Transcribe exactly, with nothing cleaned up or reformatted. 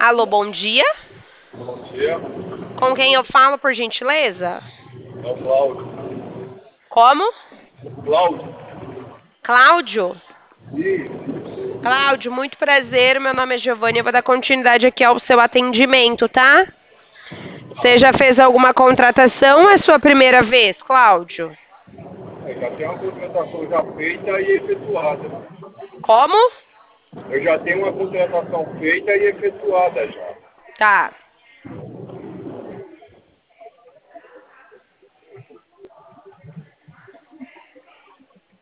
Alô, bom dia. Bom dia, Com quem eu falo, por gentileza? é o Cláudio. Como? Cláudio? Cláudio? Isso. Cláudio, muito prazer. Meu nome é Giovanni. Eu vou dar continuidade aqui ao seu atendimento, tá? Você já fez alguma contratação ou é sua primeira vez, Cláudio? É, já tem uma contratação já feita e efetuada. Como? Eu já tenho uma contratação feita e efetuada já. Tá.